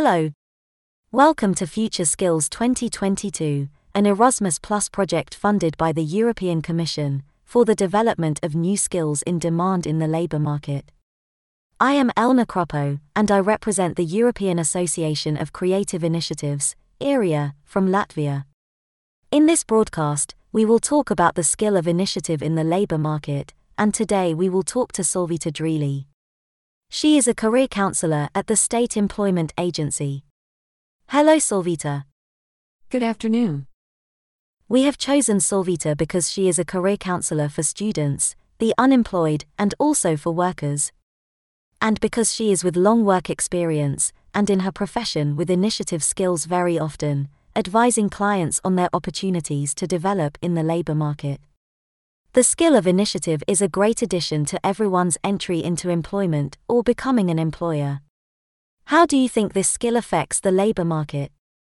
Hello. Welcome to Future Skills 2022, an Erasmus Plus project funded by the European Commission for the development of new skills in demand in the labour market. I am Elna Kropo, and I represent the European Association of Creative Initiatives, ERIA, from Latvia. In this broadcast, we will talk about the skill of initiative in the labour market, and today we will talk to Solvita Drīļi. She is a career counsellor at the State Employment Agency. Hello Solvita. Good afternoon. We have chosen Solvita because she is a career counsellor for students, the unemployed, and also for workers. And because she is with long work experience, and in her profession with initiative skills very often, advising clients on their opportunities to develop in the labour market. The skill of initiative is a great addition to everyone's entry into employment or becoming an employer. How do you think this skill affects the labour market?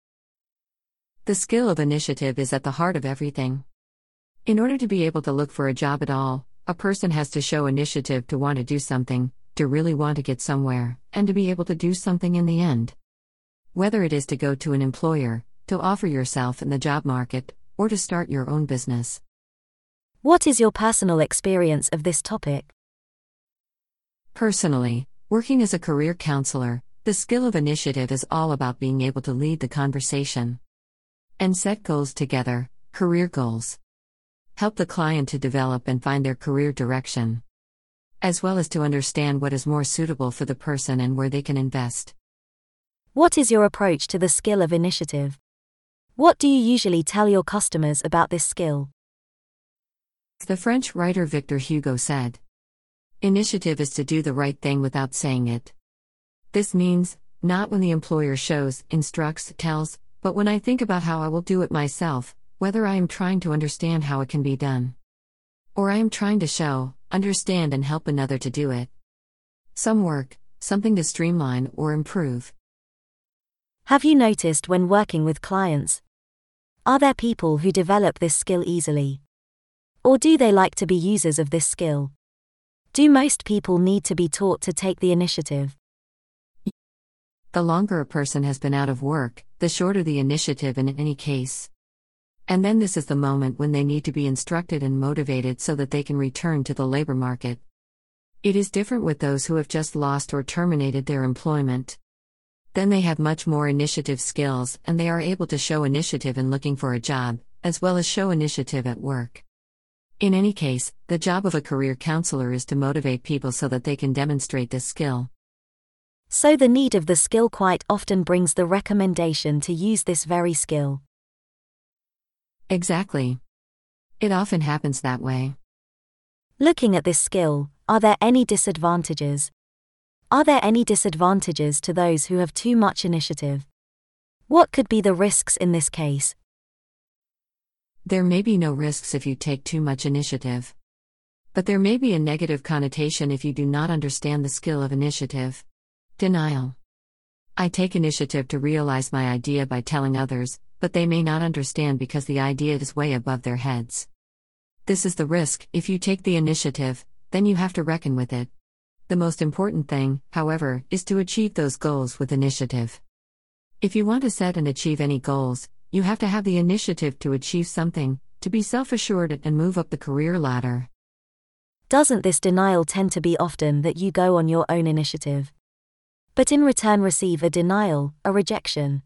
The skill of initiative is at the heart of everything. In order to be able to look for a job at all, a person has to show initiative to want to do something, to really want to get somewhere, and to be able to do something in the end. Whether it is to go to an employer, to offer yourself in the job market, or to start your own business. What is your personal experience of this topic? Personally, working as a career counselor, the skill of initiative is all about being able to lead the conversation and set goals together, career goals. Help the client to develop and find their career direction, as well as to understand what is more suitable for the person and where they can invest. What is your approach to the skill of initiative? What do you usually tell your customers about this skill? The French writer Victor Hugo said, "Initiative is to do the right thing without saying it." This means, not when the employer shows, instructs, tells, but when I think about how I will do it myself, whether I am trying to understand how it can be done, or I am trying to show, understand and help another to do it. Some work, something to streamline or improve. Have you noticed when working with clients? Are there people who develop this skill easily? Or do they like to be users of this skill? Do most people need to be taught to take the initiative? The longer a person has been out of work, the shorter the initiative in any case. And then this is the moment when they need to be instructed and motivated so that they can return to the labor market. It is different with those who have just lost or terminated their employment. Then they have much more initiative skills and they are able to show initiative in looking for a job, as well as show initiative at work. In any case, the job of a career counselor is to motivate people so that they can demonstrate this skill. So the need of the skill quite often brings the recommendation to use this very skill. Exactly. It often happens that way. Looking at this skill, are there any disadvantages? Are there any disadvantages to those who have too much initiative? What could be the risks in this case? There may be no risks if you take too much initiative. But there may be a negative connotation if you do not understand the skill of initiative. Denial. I take initiative to realize my idea by telling others, but they may not understand because the idea is way above their heads. This is the risk. If you take the initiative, then you have to reckon with it. The most important thing, however, is to achieve those goals with initiative. If you want to set and achieve any goals, you have to have the initiative to achieve something, to be self-assured and move up the career ladder. Doesn't this denial tend to be often that you go on your own initiative, but in return receive a denial, a rejection?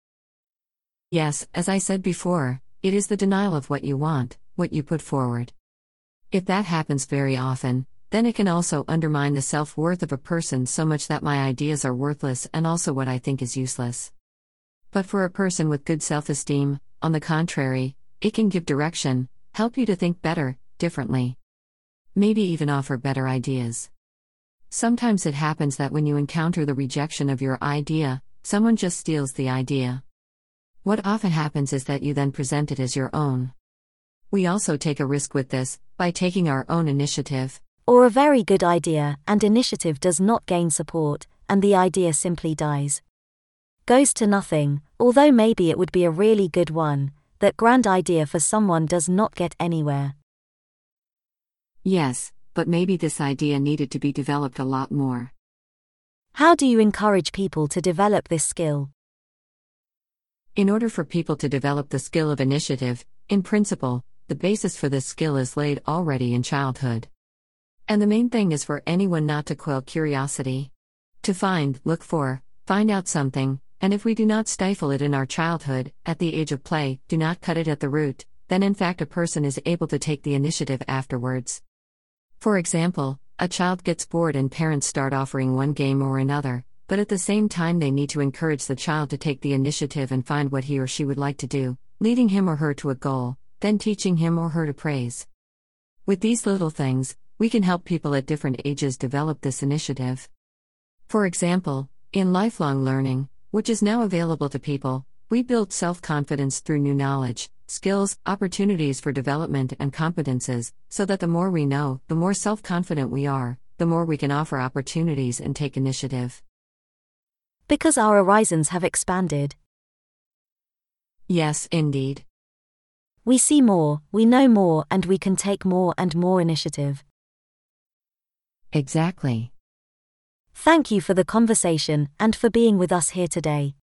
Yes, as I said before, it is the denial of what you want, what you put forward. If that happens very often, then it can also undermine the self-worth of a person so much that my ideas are worthless and also what I think is useless. But for a person with good self-esteem, on the contrary, it can give direction, help you to think better, differently. Maybe even offer better ideas. Sometimes it happens that when you encounter the rejection of your idea, someone just steals the idea. What often happens is that you then present it as your own. We also take a risk with this, by taking our own initiative. Or a very good idea and initiative does not gain support, and the idea simply dies. Goes to nothing, although maybe it would be a really good one. That grand idea for someone does not get anywhere. Yes, but maybe this idea needed to be developed a lot more. How do you encourage people to develop this skill? In order for people to develop the skill of initiative, in principle, the basis for this skill is laid already in childhood. And the main thing is for anyone not to quell curiosity. To look for, find out something, and if we do not stifle it in our childhood, at the age of play, do not cut it at the root, then in fact a person is able to take the initiative afterwards. For example, a child gets bored and parents start offering one game or another, but at the same time they need to encourage the child to take the initiative and find what he or she would like to do, leading him or her to a goal, then teaching him or her to praise. With these little things, we can help people at different ages develop this initiative. For example, in lifelong learning, which is now available to people, we build self-confidence through new knowledge, skills, opportunities for development and competences, so that the more we know, the more self-confident we are, the more we can offer opportunities and take initiative. Because our horizons have expanded. Yes, indeed. We see more, we know more, and we can take more and more initiative. Exactly. Thank you for the conversation and for being with us here today.